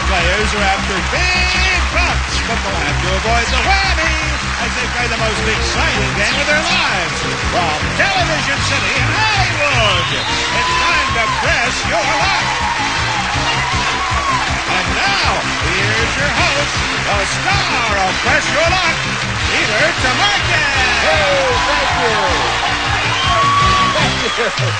players are after big bucks, but they'll have to avoid the whammy as they play the most exciting game of their lives. From Television City in Hollywood, it's time to press your luck. And now, here's your host, the star of Press Your Luck, Peter Tomarken. Hey, thank you. Thank you.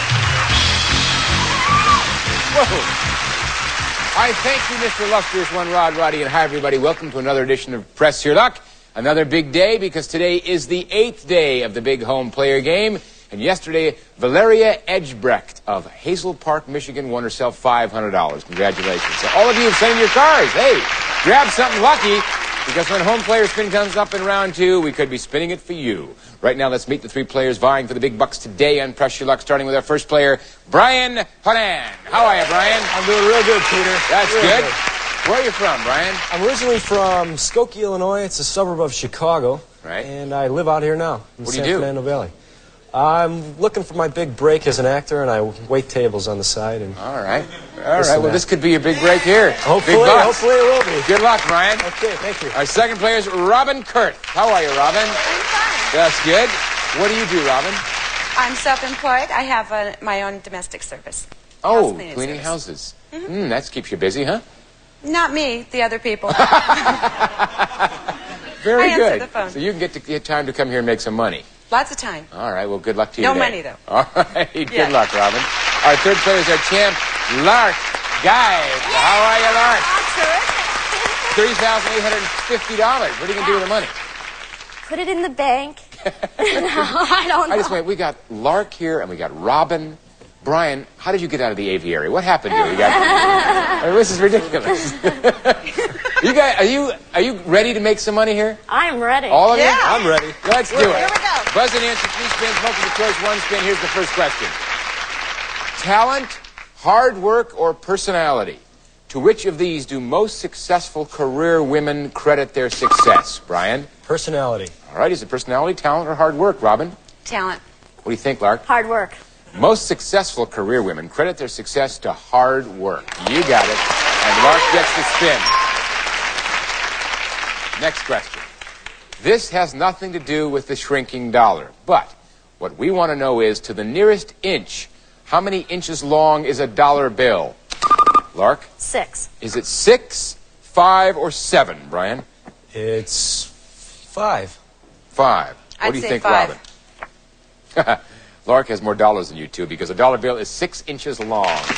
Whoa. I thank you, Mr. Illustrious One Rod Roddy, and hi, everybody. Welcome to another edition of Press Your Luck. Another big day because today is the 8th day of the big home player game. And yesterday, Valeria Edgebrecht of Hazel Park, Michigan, won herself $500. Congratulations. So all of you have sent in your cars. Hey, grab something lucky because when home player spin comes up in round 2, we could be spinning it for you. Right now, let's meet the 3 players vying for the big bucks today on Press Your Luck, starting with our first player, Brian Honan. How are you, Brian? I'm doing real good, Peter. That's real good. Where are you from, Brian? I'm originally from Skokie, Illinois. It's a suburb of Chicago. Right. And I live out here now in What do you San do? Fernando Valley. I'm looking for my big break as an actor, and I wait tables on the side. And All right. Well, this could be your big break here. hopefully, big bucks. hopefully it will be. Good luck, Brian. Okay, thank you. Our second player is Robin Kurt. How are you, Robin? I'm fine. That's good. What do you do, Robin? I'm self-employed. I have my own domestic service. Oh, House cleaning service. houses. That keeps you busy, huh? Not me, the other people. Very I answer good. the phone. So you can get time to come here and make some money. Lots of time. All right. Well, good luck to you No today. money, though. All right. Good Yeah. luck, Robin. Our third player is our champ, Lark Guy. How are you, Lark? $30,850. What are you going to do with the money? Put it in the bank. No, I don't know. Wait. We got Lark here and we got Robin. Brian, how did you get out of the aviary? What happened here? This is ridiculous. You guys, are you ready to make some money here? I'm ready. All of you? Yeah. I'm ready. Let's do it. Here we go. Buzz and answer 3 spins, multiple choice 1 spin. Here's the first question. Talent, hard work, or personality? To which of these do most successful career women credit their success? Brian? Personality. All right, is it personality, talent, or hard work? Robin? Talent. What do you think, Lark? Hard work. Most successful career women credit their success to hard work. You got it. And Lark gets the spin. Next question. This has nothing to do with the shrinking dollar. But what we want to know is, to the nearest inch, how many inches long is a dollar bill? Lark? 6. Is it 6, 5, or 7, Brian? It's 5. 5. What I'd do you say think, 5. Robin? Lark has more dollars than you two because a dollar bill is 6 inches long. 4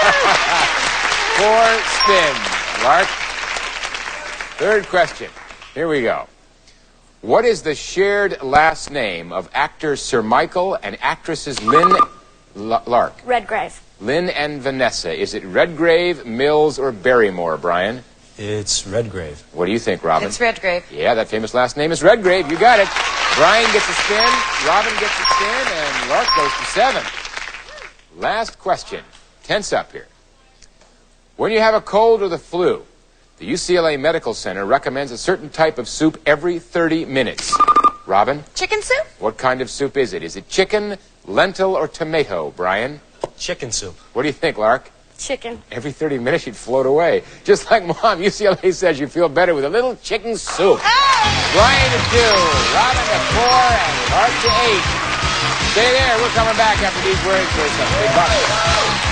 spins. Lark? Third question. Here we go. What is the shared last name of actor Sir Michael and actresses Lark? Redgrave. Lynn and Vanessa. Is it Redgrave, Mills, or Barrymore, Brian? It's Redgrave. What do you think, Robin? It's Redgrave. Yeah, that famous last name is Redgrave. You got it. Brian gets a spin, Robin gets a spin, and Lark goes to 7. Last question. Tense up here. When you have a cold or the flu, the UCLA Medical Center recommends a certain type of soup every 30 minutes. Robin? Chicken soup? What kind of soup is it? Is it chicken, lentil, or tomato, Brian? Chicken soup. What do you think, Lark? Chicken. Every 30 minutes you'd float away. Just like Mom, UCLA says you feel better with a little chicken soup. Brian to 2, Robin to 4, and Lark to 8. Stay there. We're coming back after these words for some big bucks.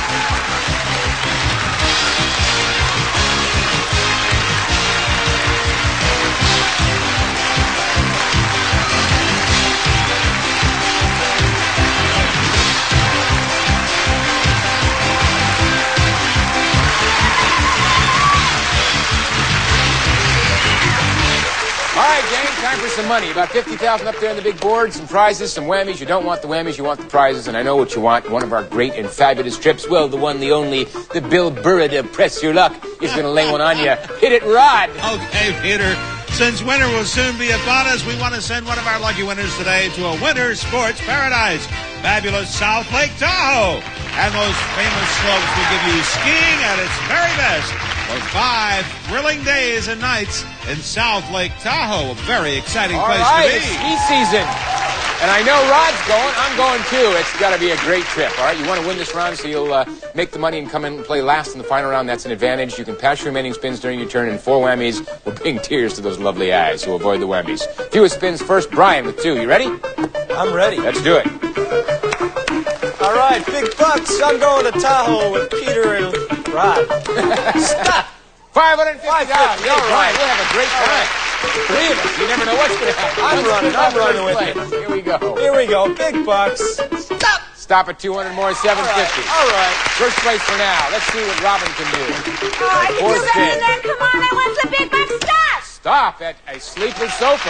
All right, gang, time for some money. About $50,000 up there on the big board. Some prizes, some whammies. You don't want the whammies, you want the prizes. And I know what you want. One of our great and fabulous trips. Well, the one, the only, the Bill Burr to Press Your Luck is going to lay one on you. Hit it, Rod. Okay, Peter. Since winter will soon be upon us, we want to send one of our lucky winners today to a winter sports paradise. Fabulous South Lake Tahoe. And those famous slopes will give you skiing at its very best. For 5 thrilling days and nights in South Lake Tahoe. A very exciting All place right, to it's be. ski season. And I know Rod's going. I'm going too. It's got to be a great trip, all right? You want to win this round so you'll make the money and come in and play last in the final round. That's an advantage. You can pass your remaining spins during your turn, and 4 whammies will bring tears to those lovely eyes, so avoid the whammies. Fewest spins first, Brian with 2. You ready? I'm ready. Let's do it. All right, big bucks. I'm going to Tahoe with Peter and Rod. Stop. $550. All right, Brian. we'll have a great time. 3 of us. You never know what's going to happen. I'm running with you. Here we go. Here we go, big bucks. Stop. Stop at 200 more, 750. All right. First place for now. Let's see what Robin can do. Oh, I can Fourth do better spin. than that. Come on, I want some big bucks. Stop! Stop at a sleeper sofa.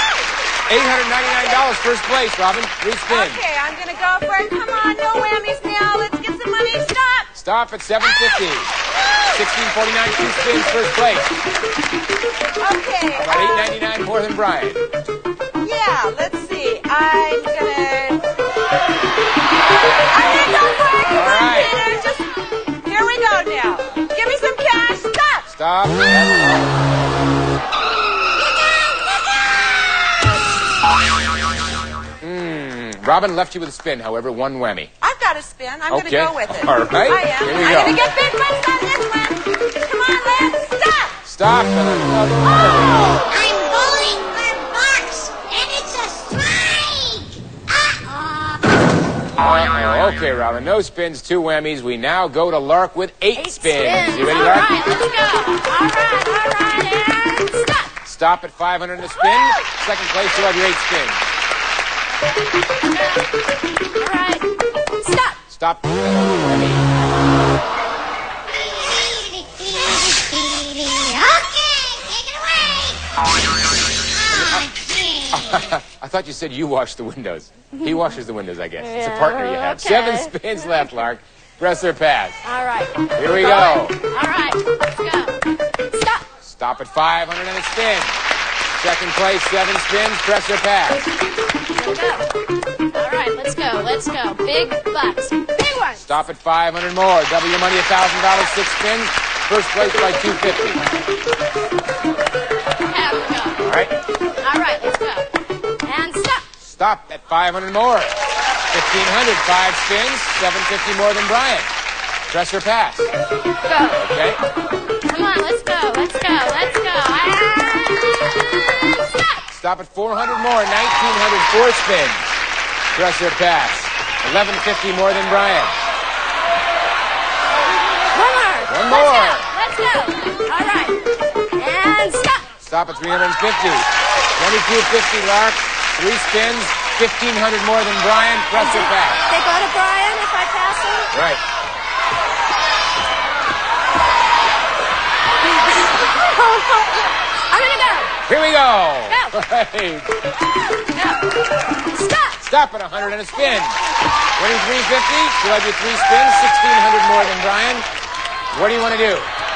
$899 first place, Robin. 3 spins. Okay, I'm going to go for it. Come on, no whammies now. Let's get some money. Stop! Stop at 750. 1649, 2 spins, first place. Okay. About $899 more than Brian. Yeah, let's see. I'm gonna go for it. Come on, right. Peter. Just here we go now. Give me some cash. Stop. Stop. Robin left you with a spin, however, 1 whammy. I've got a spin. I'm Okay. gonna go with it. All right. I am. Here we I'm go. gonna get big bucks on this one. Come on, let's stop. Stop. Oh! I'm bowling for bucks, and it's a strike! Uh-oh. Okay, Robin. No spins, 2 whammies. We now go to Lark with 8 spins. You ready, All Lark? right, let's go. All right, and stop. Stop at 500 and a spin. Second place, you'll have your 8 spins. All right, stop. Stop. Okay, take it away! I thought you said you wash the windows. He washes the windows, I guess. It's a Yeah, partner you have. okay. 7 spins left, Lark. Press or pass. All right. Here we go. All right, let's go. Stop. Stop at 500 and a spin. Second place, 7 spins. Press or pass. Here we go. All right, let's go. Let's go. Big bucks. Big ones. Stop at 500 more. Double your money, $1,000, 6 spins. First place by 250. Have to go. All right. All right, let's go. And stop. Stop at 500 more. 1,500, 5 spins. 750 more than Brian. Press or pass. Go. Okay. Come on, let's go. Let's go. Let's go. And stop. Stop at 400 more. 1,900, 4 spins. Press or pass. 1,150 more than Brian. One more. One more. Let's go. All right. And stop. Stop at 350. 2,250, Lark. 3 spins. 1,500 more than Brian. Press or pass. They go to Brian if I pass him. Right. I'm gonna go. Here we go. Go. Right. Go. Stop. Stop at 100 and a spin. 2,350. You'll have your 3 spins. 1,600 more than Brian. What do you want to do?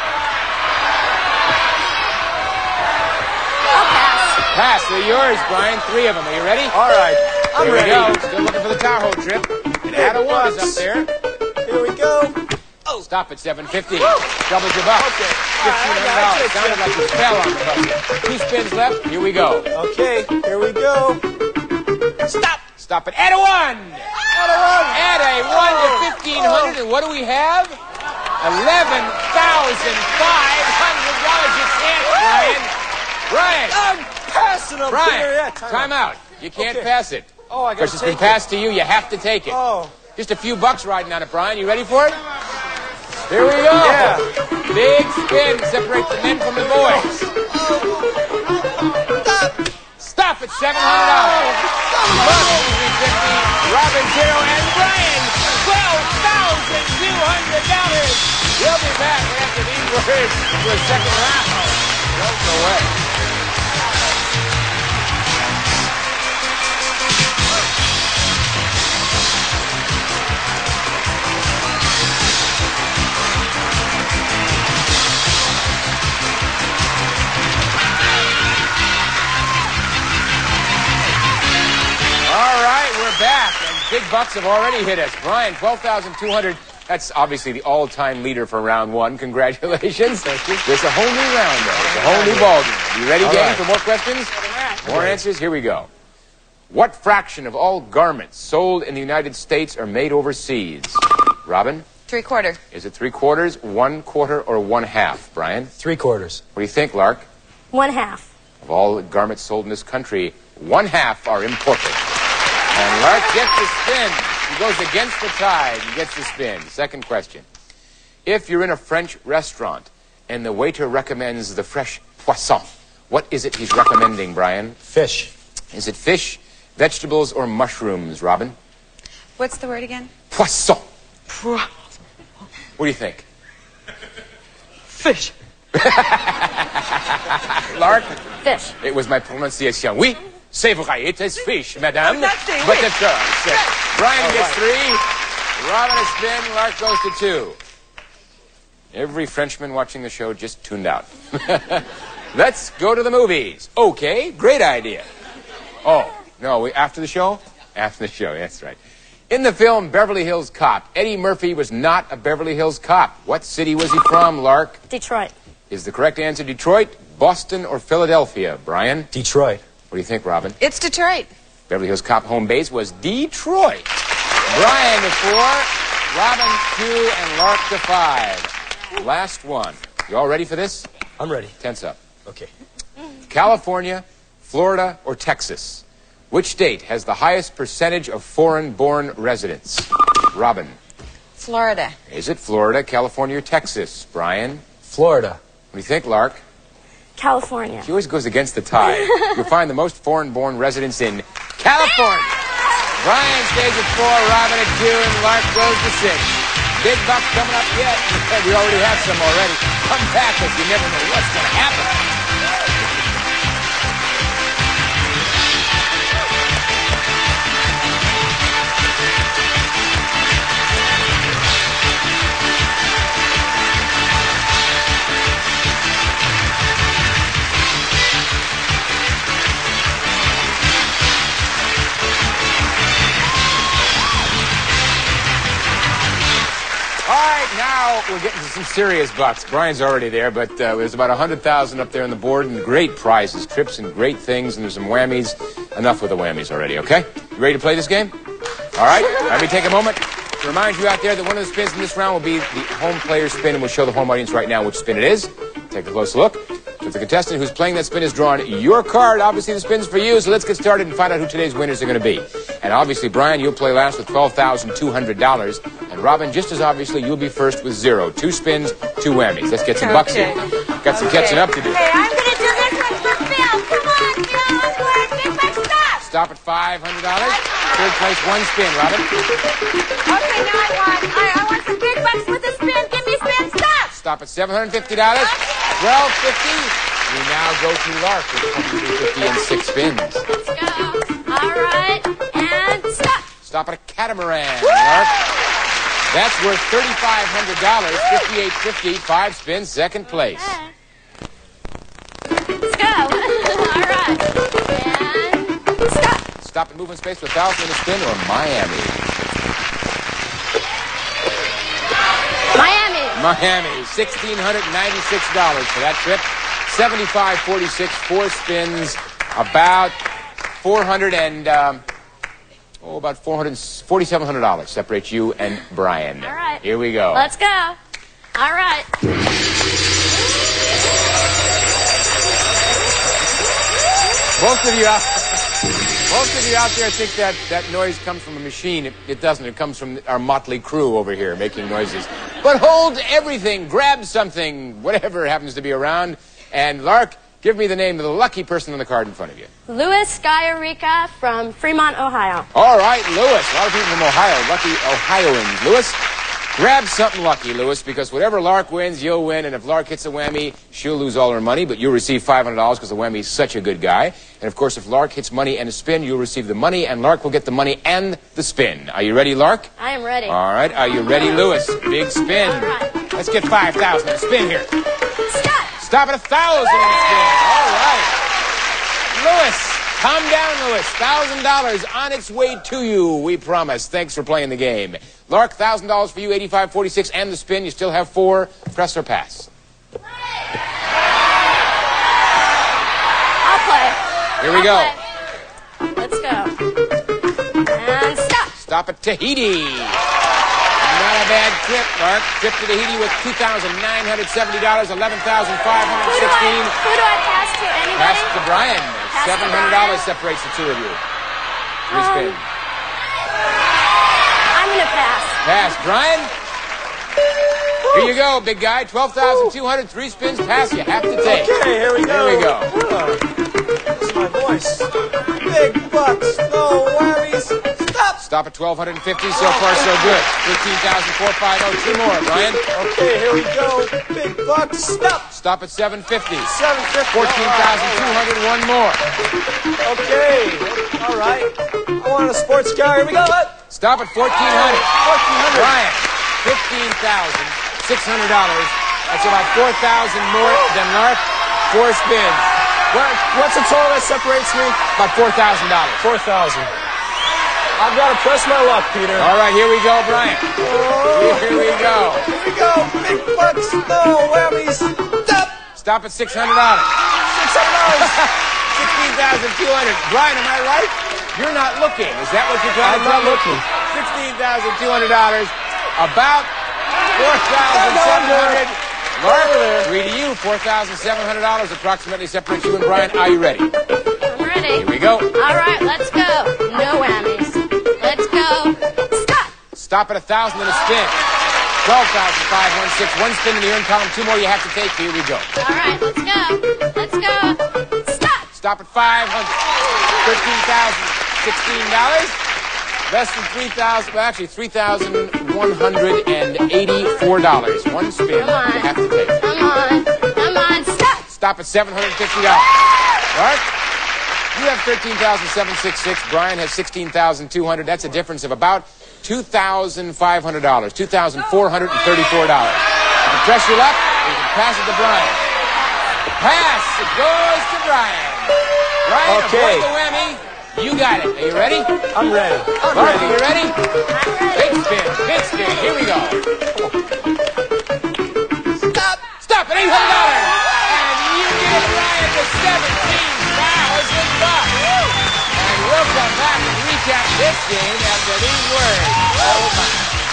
I'll pass. Pass. They're yours, Brian. 3 of them. Are you ready? All right. I'm Here ready. we go. Still looking for the Tahoe trip. And Ada One is up there. Here we go. Stop at 750. Doubled your buck. Okay. $1,500. Sounded like you fell on the bucket. 2 spins left. Here we go. Okay, here we go. Stop. Stop at Ada One. Add a 1 to 1,500. And what do we have? $11,500. You can't, Brian. Brian. I'm passing them. Brian. Here, yeah, Time out. You can't Okay. pass it. Oh, I Of course, got it's to been take it. passed to you. You have to take it. Oh. Just a few bucks riding on it, Brian. You ready for it? Here we go. Yeah. Big spin. Separate the men from the boys. Stop at $700. Buck, 350. Robin, 0, and Brian, $12,200. We'll be back after these words for a second round. Don't go away. All right, we're back, and big bucks have already hit us. Brian, 12,200. That's obviously the all-time leader for round 1. Congratulations. Thank you. There's a whole new round, though. It's a whole new ballgame. You ready, gang, for more questions? More answers? Here we go. What fraction of all garments sold in the United States are made overseas? Robin? 3/4. Is it 3/4, 1/4, or 1/2? Brian? 3/4. What do you think, Lark? 1/2. Of all the garments sold in this country, 1/2 are imported. And Lark gets the spin. He goes against the tide and gets the spin. Second question. If you're in a French restaurant and the waiter recommends the fresh poisson, what is it he's recommending, Brian? Fish. Is it fish, vegetables, or mushrooms, Robin? What's the word again? Poisson. What do you think? Fish. Lark? Fish. It was my pronunciation. Oui, c'est vrai. It is fish, madame. that's it, But oui. it's Brian gets 3. Robin a spin. Lark goes to 2. Every Frenchman watching the show just tuned out. Let's go to the movies. Okay, great idea. Oh, no, after the show? After the show, that's right. In the film Beverly Hills Cop, Eddie Murphy was not a Beverly Hills cop. What city was he from, Lark? Detroit. Is the correct answer Detroit, Boston, or Philadelphia? Brian? Detroit. What do you think, Robin? It's Detroit. Beverly Hills Cop home base was Detroit. Brian to 4, Robin 2, and Lark to 5. Last one. You all ready for this? I'm ready. Tense up. Okay. California, Florida, or Texas? Which state has the highest percentage of foreign-born residents? Robin. Florida. Is it Florida, California, or Texas? Brian? Florida. What do you think, Lark? California. He always goes against the tide. You'll find the most foreign-born residents in California. Brian stays at 4, Robin at 2, and Lark goes to 6. Big bucks coming up yet. We already have some already. Come back, because you never know what's going to happen. All right, now we're getting to some serious bucks. Brian's already there, but there's about 100,000 up there on the board, and great prizes, trips, and great things, and there's some whammies. Enough with the whammies already, okay? You ready to play this game? All right, let me take a moment to remind you out there that one of the spins in this round will be the home player's spin, and we'll show the home audience right now which spin it is. Take a close look. So if the contestant who's playing that spin has drawn your card, obviously the spin's for you, so let's get started and find out who today's winners are going to be. And obviously, Brian, you'll play last with $12,200. And Robin, just as obviously, you'll be first with 0. 2 spins, 2 whammies. Let's get some bucks in. Got some catching up to do. Hey, I'm gonna do this one for Phil. Come on, Phil. I'm going to big bucks stop. Stop at $500. Third place, 1 spin, Robin. Okay, now I want some big bucks with a spin. Give me spin stop. Stop at $750. $12.50. We now go to Lark with $22.50 and 6 spins. Let's go. All right. And stop. Stop at a catamaran, Lark. That's worth $3,500. $58.50. 5 spins, second place. Let's go. All right. And stop. Stop at moving space with 1,000 in a spin or Miami. Miami, $1,696 for that trip. $75.46, 4 spins, about $447 separates you and Brian. All right. Here we go. Let's go. All right. Most of you out there think that noise comes from a machine. It doesn't. It comes from our motley crew over here making noises. But hold everything. Grab something, whatever happens to be around. And Lark, give me the name of the lucky person on the card in front of you. Louis Skyarica from Fremont, Ohio. All right, Louis. A lot of people from Ohio. Lucky Ohioans. Louis, grab something lucky, Louis, because whatever Lark wins, you'll win. And if Lark hits a whammy, she'll lose all her money, but you'll receive $500 because the whammy's such a good guy. And, of course, if Lark hits money and a spin, you'll receive the money, and Lark will get the money and the spin. Are you ready, Lark? I am ready. All right. Are you ready, Louis? Big spin. All right. Let's get 5,000 in a spin here. Stop. Stop at 1,000 in a spin. All right. Louis, calm down, Louis. $1,000 on its way to you, we promise. Thanks for playing the game. Lark, $1,000 for you, $85.46, and the spin. You still have 4. Press or pass. I'll play. Here we go. Let's go. Stop at Tahiti. Not a bad trip, Mark. Trip to Tahiti with $2,970, $11,516. Who do I pass to? Anybody? Pass to Brian. Pass to $700 Brian. separates the two of you. Three spins. I'm going to pass. Pass. Brian? Here you go, big guy. 12,200, 3 spins. Pass. You have to take. Okay, here we go. Here we go. That's my voice. Big bucks, no worries. Stop. Stop at 1,250. So far, so good. 15,450. 2 more, Brian. Okay, here we go. Big bucks, stop. Stop at 750. 750. 14,200. 1 more. Okay, all right. I want a sports car. Here we go. Stop at 1,400. 1,400. Brian, $15,600. That's about 4,000 more than Lark. 4 spins. What's the total that separates me? About $4,000. 4,000. I've got to press my luck, Peter. All right, here we go, Brian. Here we go. Here we go. Big bucks, no whammies. Stop at $600. $600. 16,200. Brian, am I right? You're not looking. Is that what you're trying to tell me? I'm not looking. $16,200. About 4,700. Mark, 3 to you. $4,700 approximately separates you and Brian. Are you ready? I'm ready. Here we go. All right, let's go. No whammies. Let's go. Stop. Stop at 1,000 and a spin. 12,516. 1 spin in the earn column. 2 more you have to take. Here we go. All right, let's go. Let's go. Stop. Stop at 500. $13,016. Less than 3,000. Well, actually, $3,184. 1 spin Come on. you have to take. Come on. Come on. Stop. Stop at $750. Mark, you have $13,766. Brian has $16,200. That's a difference of about $2,500. $2,434. You can press your luck. You can pass it to Brian. Pass. It goes to Brian. Brian, Okay. avoid the whammy. You got it. Are you ready? I'm ready. Mark, are you ready? I'm ready. Big spin. Big spin. Here we go. Stop at $800. And you give Brian the $17,000. And we'll come back and recap this game after these words. Oh, my.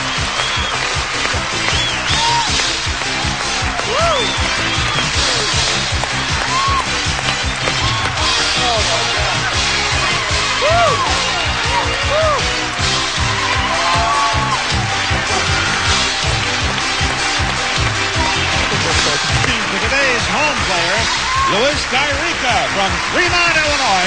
For today's home player, Louis Gairica from Fremont,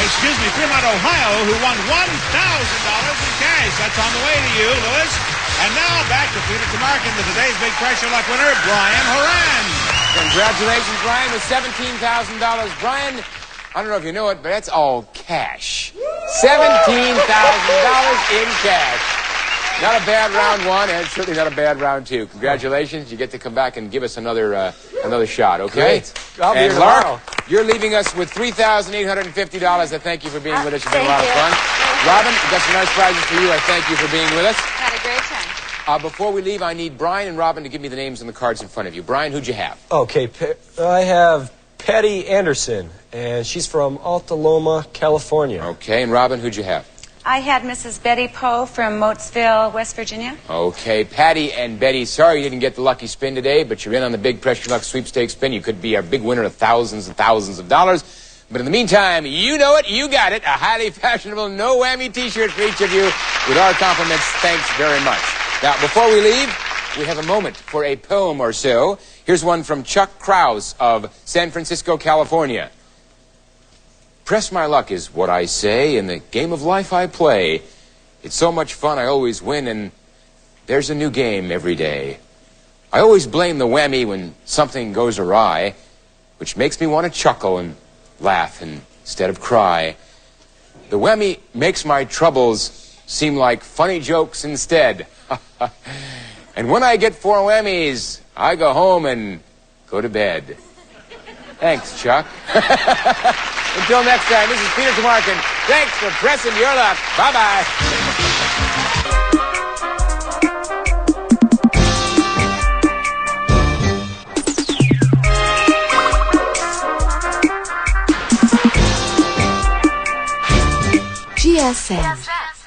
Ohio, who won $1,000 in cash. That's on the way to you, Louis. And now back to Peter Tamarkin to today's big pressure luck winner, Brian Horan. Congratulations, Brian, with $17,000. Brian, I don't know if you know it, but that's all cash. $17,000 in cash. Not a bad round 1, and certainly not a bad round 2. Congratulations. You get to come back and give us another shot, okay? Great. I'll be And here Lark, tomorrow. you're leaving us with $3,850. I thank you for being with us. You've been a lot of Thank fun. you. Robin, we've got some nice prizes for you. I thank you for being with us. Had a great time. Before we leave, I need Brian and Robin to give me the names on the cards in front of you. Brian, who'd you have? Okay, I have Patty Anderson, and she's from Alta Loma, California. Okay, and Robin, who'd you have? I had Mrs. Betty Poe from Moatesville, West Virginia. Okay, Patty and Betty, sorry you didn't get the lucky spin today, but you're in on the big Pressure Luck sweepstakes spin. You could be our big winner of thousands and thousands of dollars. But in the meantime, you know it, you got it. A highly fashionable no whammy t-shirt for each of you. With our compliments, thanks very much. Now, before we leave, we have a moment for a poem or so. Here's one from Chuck Krause of San Francisco, California. Press my luck is what I say, in the game of life I play. It's so much fun, I always win, and there's a new game every day. I always blame the whammy when something goes awry, which makes me want to chuckle and laugh instead of cry. The whammy makes my troubles seem like funny jokes instead. And when I get 4 whammies, I go home and go to bed. Thanks, Chuck. Until next time, this is Peter Tamarkin. Thanks for pressing your luck. Bye-bye. GSM.